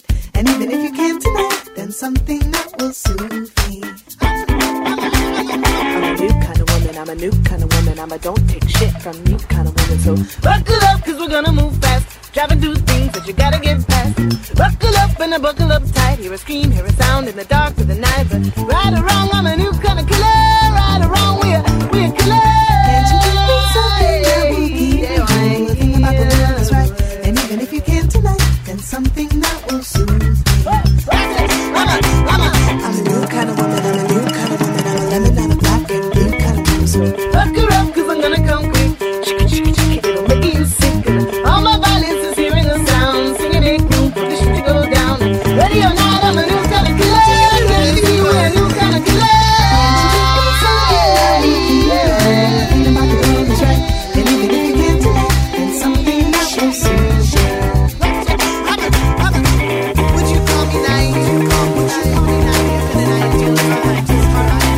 And even if you can't tonight, then something that will soothe me. I'm a new kind of woman, I'm a new kind of woman, I'm a don't take shit from you kind of woman. So buckle up, cause we're gonna move fast. Driving through things that you gotta get past. Buckle up and I buckle up tight. Hear a scream, hear a sound in the dark of the night. But right or wrong, I'm a new kind of killer. Right or wrong, we're killers. Can't you give me something that will keep me going? The thing about the world is right. And even if you can't tonight, then something that will soothe me. I'm a new kind of woman, I'm a new kind of woman, I'm a lemon, I'm a black and blue kind of woman. So buckle up, cause I'm gonna come quick. It'll make you sick. All my violence is hearing the sound. Singing it through, position to go down. Ready or not, I'm a new kind of killer. Ready to see you a new kind of killer. Thinking about the world is right. And even if you can't tonight, then something that will soothe you. Would you call me nice? Would you call me nice? And I do right. Just for I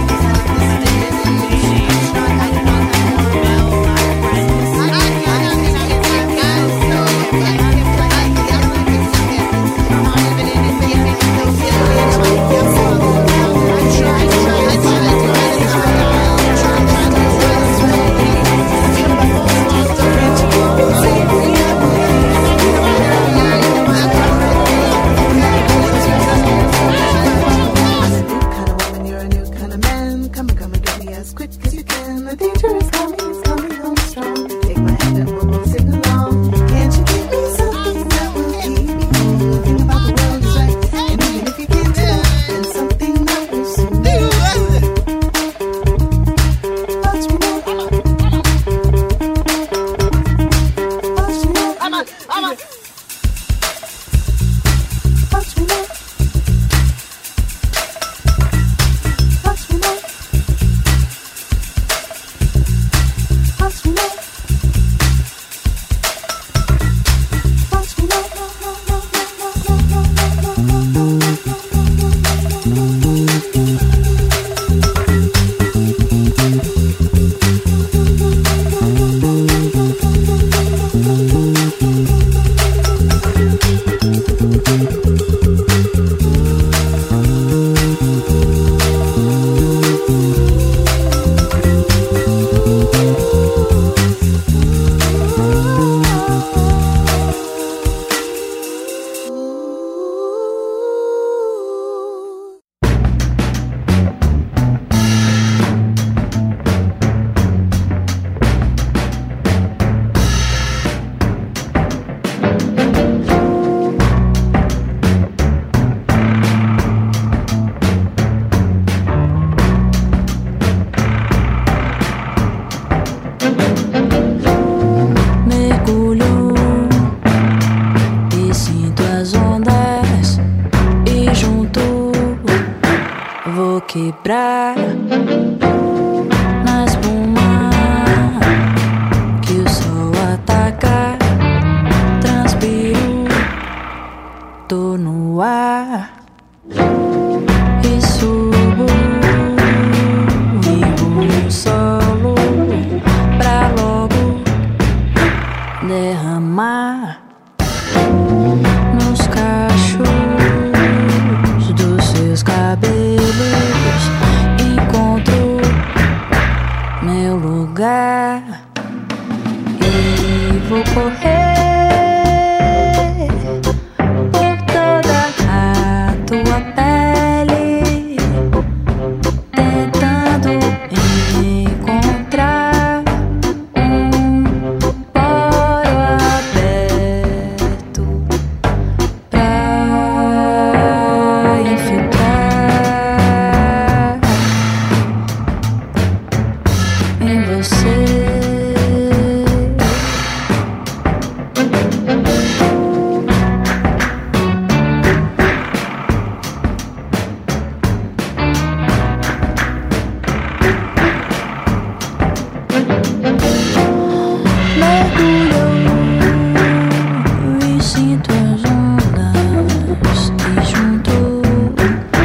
quebrar na espuma que o sol ataca. Transpiro, tô no ar e subo e vou solo pra logo derramar nos cachos dos seus cabelos. Encontro meu lugar e vou correr por toda a tua pele, tentando encontrar poro aberto pra infiltrar em você. Mergulho e sinto as ondas e junto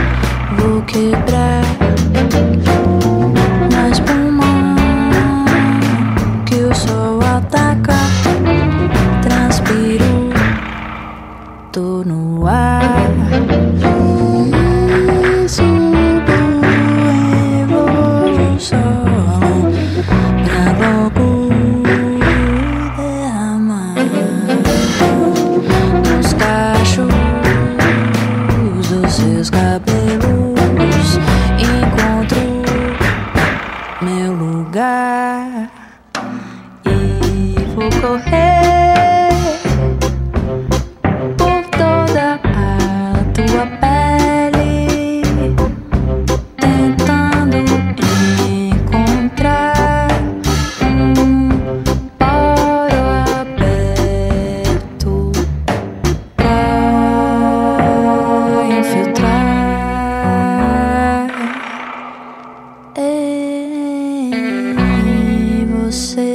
sua pele, tentando encontrar poro aberto pra infiltrar em você.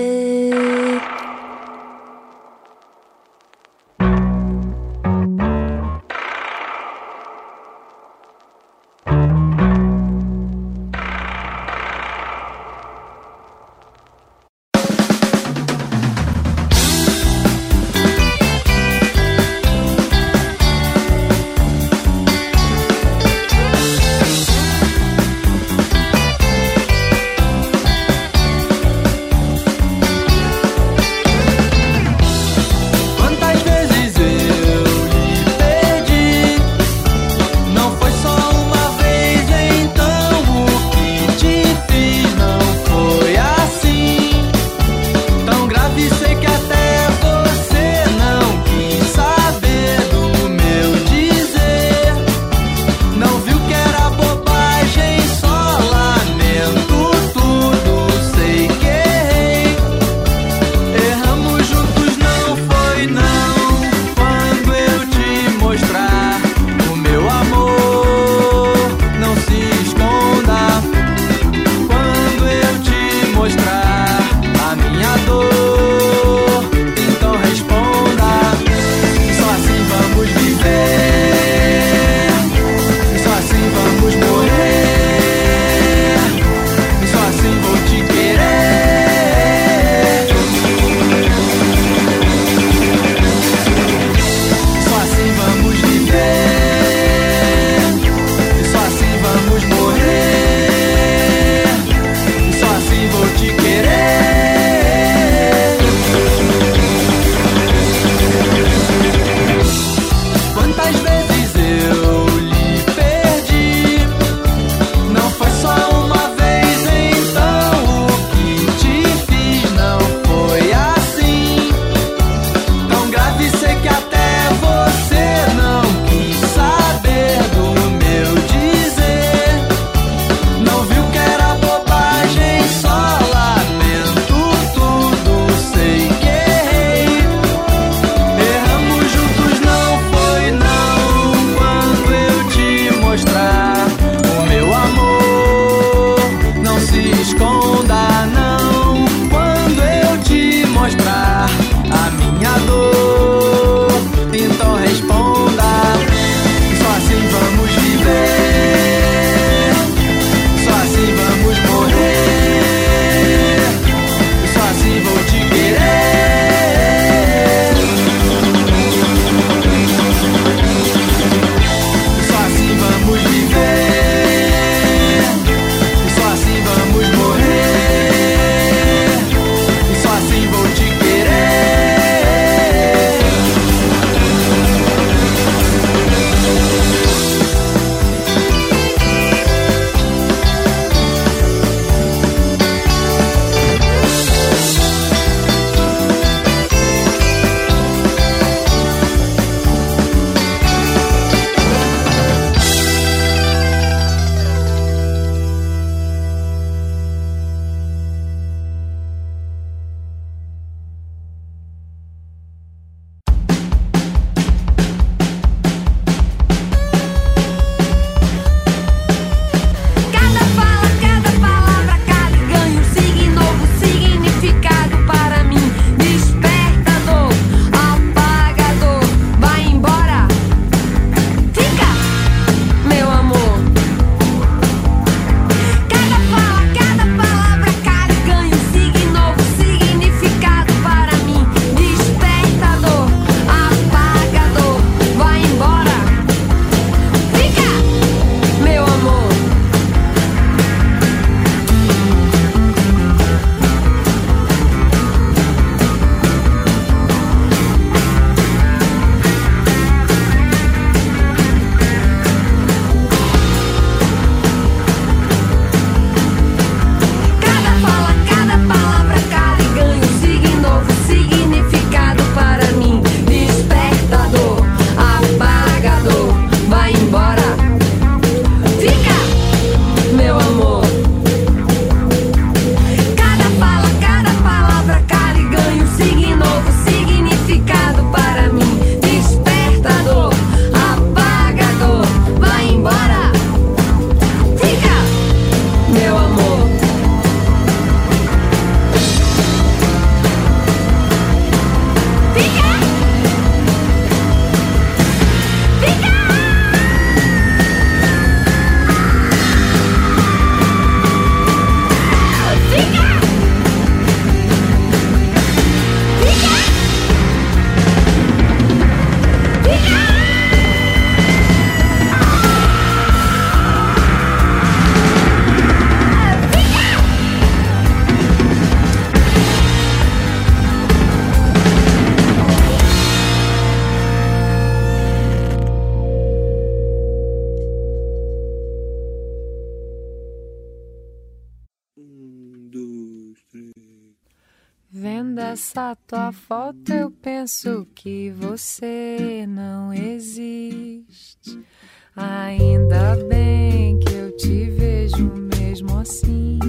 essa tua foto eu penso que você não existe. Ainda bem que eu te vejo mesmo assim.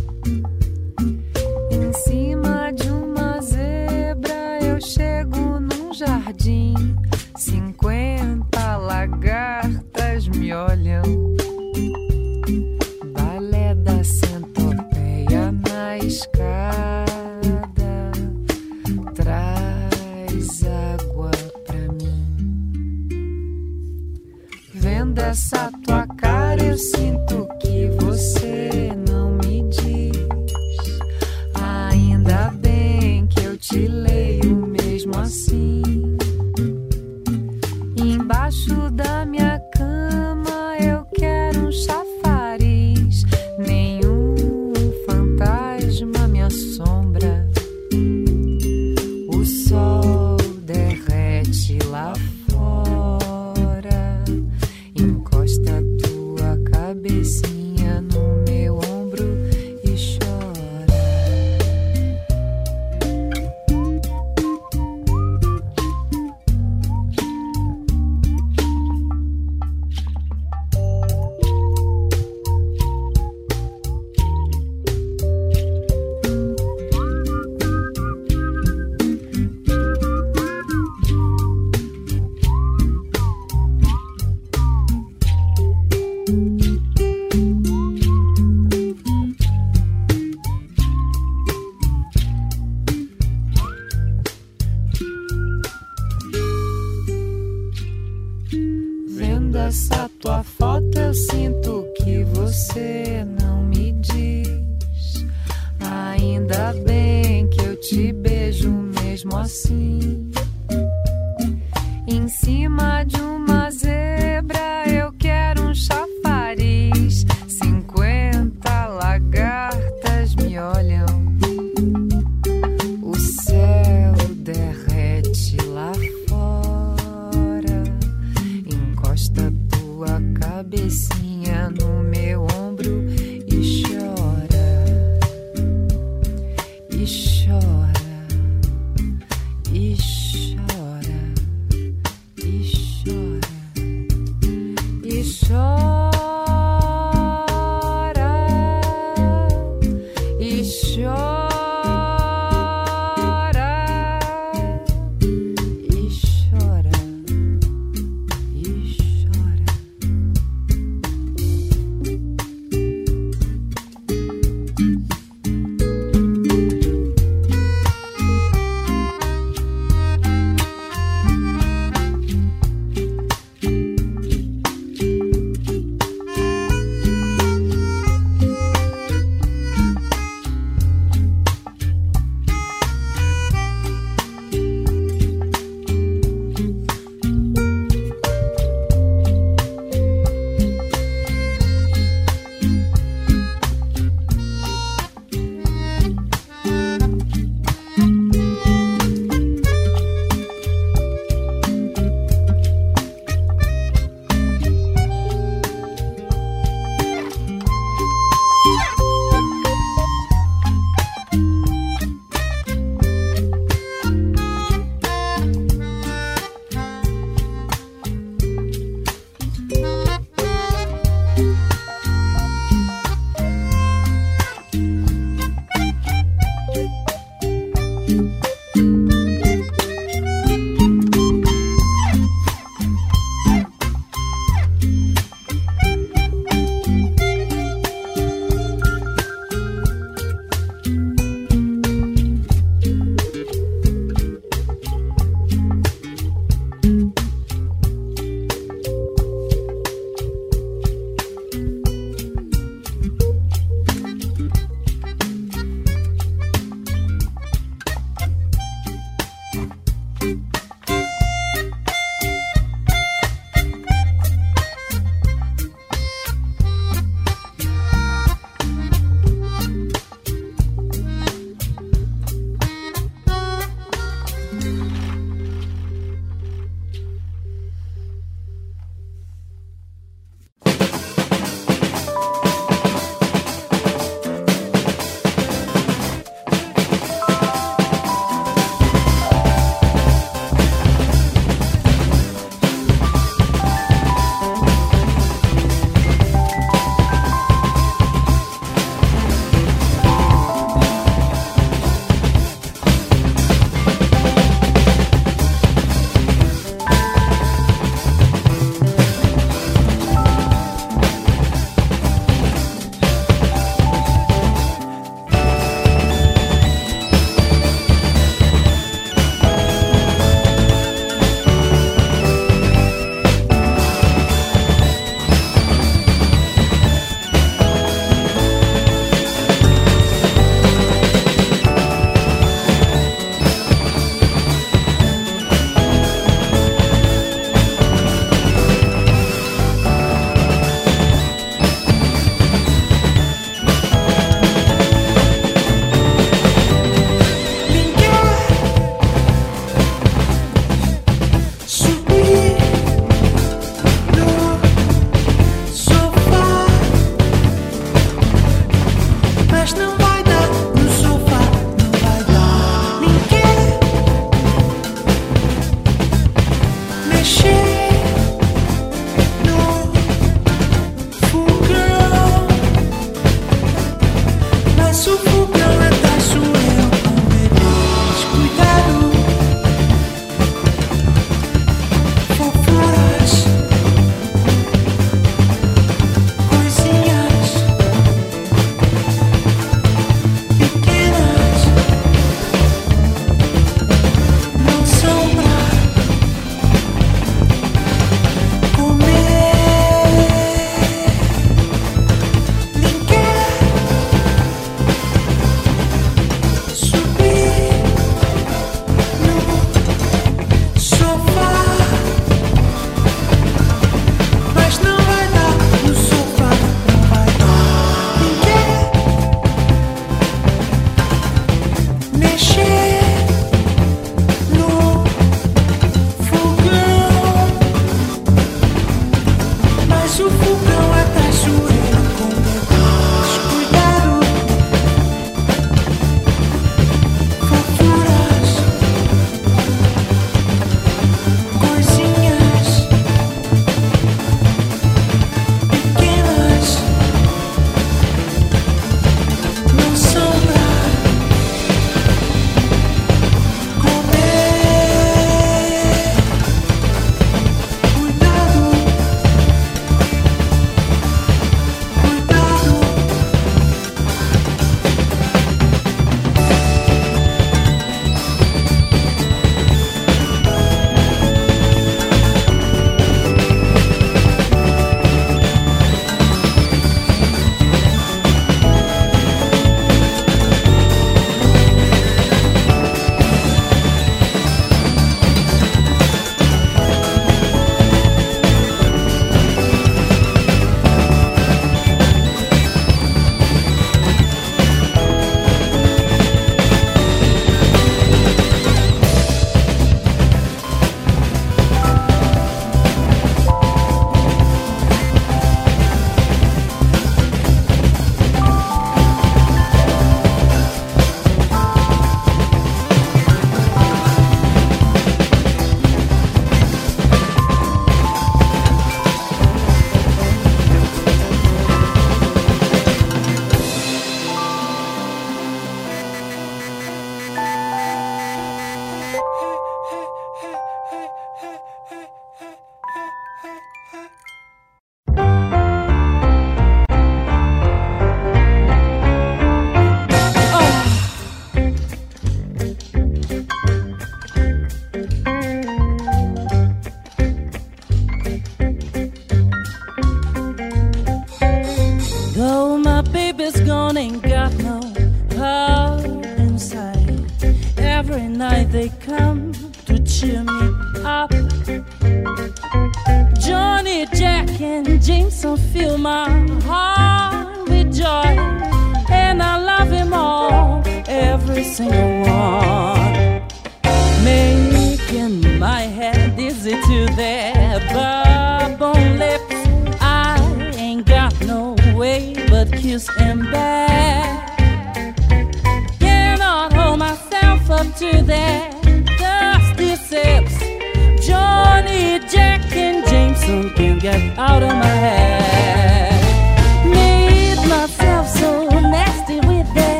Em cima de uma zebra eu chego num jardim. 50 lagartas me olham. Balé da centopeia na escada. Traz água pra mim. Vendo essa tua cara eu sinto que você não me diz. Ainda bem que eu te leio mesmo assim. Embaixo da minha cama eu quero um chafariz. Nenhum fantasma me assombra. O sol derrete lá fora. Encosta tua cabecinha no meu ombro e chora. Vendo essa tua foto eu sinto que você não me diz. Ainda bem que eu te beijo mesmo assim. Em cima de uma zebra eu quero um chafariz. 50 lagartas me olham. O céu derrete lá fora. Encosta tua cabecinha no meu ombro e chora. E chora. E chora. E chora. E chora. E chora. E chora. E chora.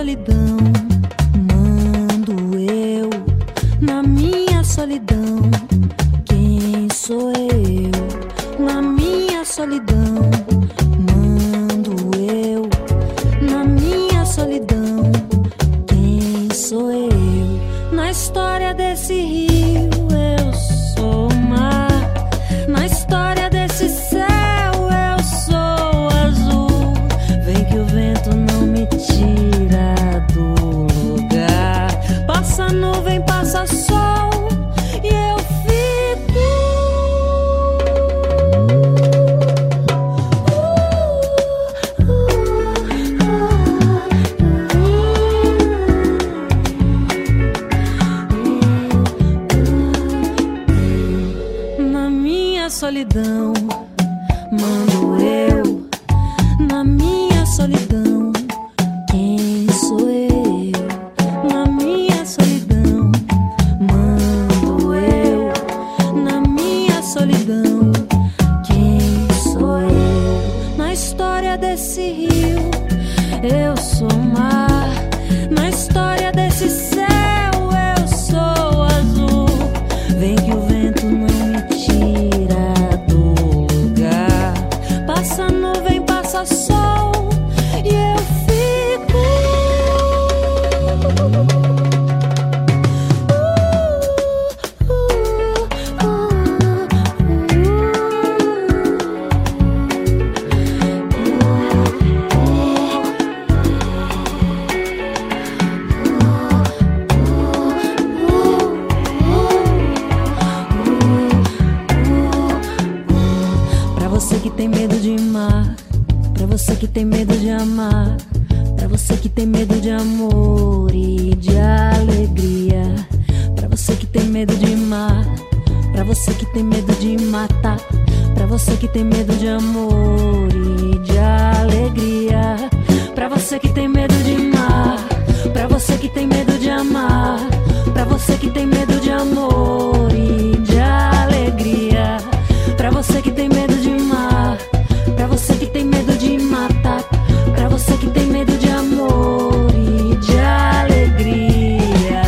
solidão, mando eu. Na minha solidão, quem sou eu? Na minha solidão, mando eu. Na minha solidão, quem sou eu? Na história desse rio, eu sou o mar. Na história desse céu, eu sou azul. Vem que o vento não me tira do lugar. Passa nuvem, passa sol, e eu fico. Na minha solidão, mando eu. Na minha solidão, quem sou eu? Na minha solidão, mando eu. Na minha solidão, quem sou eu? Na história desse rio, eu sou o mar. Na história desse céu, eu sou azul. Vem que o vento não me tira do lugar. Passa nuvem, passa sol, e eu fico. Pra você que tem medo de mar, pra você que tem medo de amar, pra você que tem medo de amor e de alegria, pra você que tem medo de mar, pra você que tem medo de matar, pra você que tem medo de amor e de alegria, pra você que tem medo de mar, pra você que tem medo de amar, pra você que tem medo de amor e de alegria, pra você que tem medo de mar, pra você que tem medo de matar, pra você que tem medo de amor e de alegria.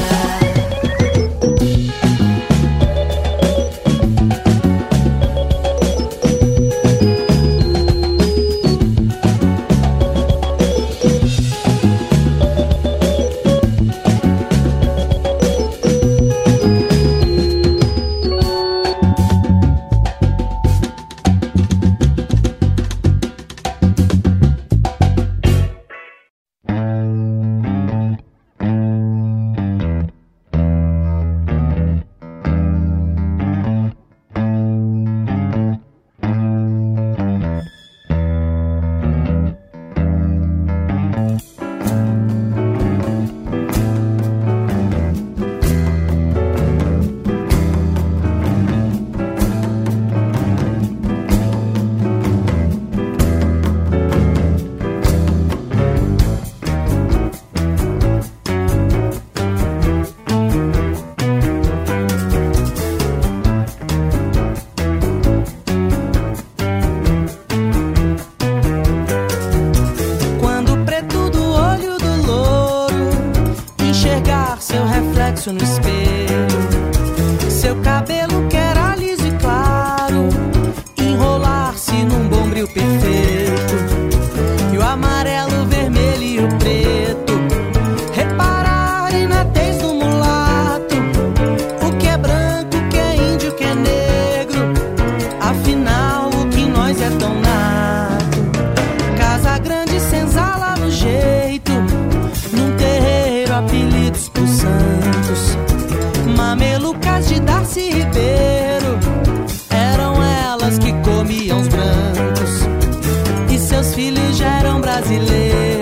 No espelho, seu cabelo que era liso e claro, enrolar-se num bombril perfeito, e o amarelo, o vermelho e o preto, reparar na tez do mulato, o que é branco, o que é índio, o que é negro, afinal o que em nós é tão nato. Casa grande, senzala no jeito, num terreiro, apelidos por santos, mamelucas de Darcy Ribeiro, eram elas que comiam os brancos, e seus filhos já eram brasileiros.